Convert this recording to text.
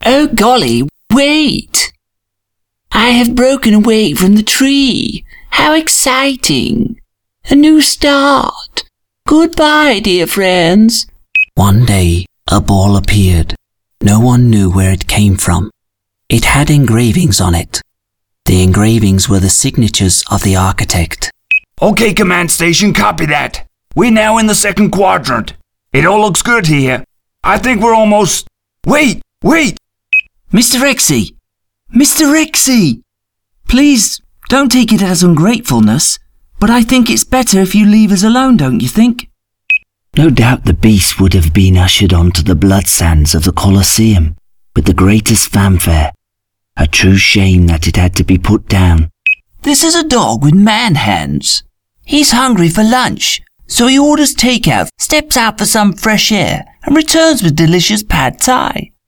Oh golly, wait! I have broken away from the tree. How exciting! A new start. Goodbye, dear friends. One day, a ball appeared. No one knew where it came from. It had engravings on it. The engravings were the signatures of the architect. Okay, Command Station, copy that. We're now in the second quadrant. It all looks good here. I think we're almost... Wait! Mr. Rexy! Mr. Rexy! Please, don't take it as ungratefulness, but I think it's better if you leave us alone, don't you think? No doubt the beast would have been ushered onto the blood sands of the Colosseum with the greatest fanfare. A true shame that it had to be put down. This is a dog with man hands. He's hungry for lunch, so he orders takeout, steps out for some fresh air, and returns with delicious pad thai.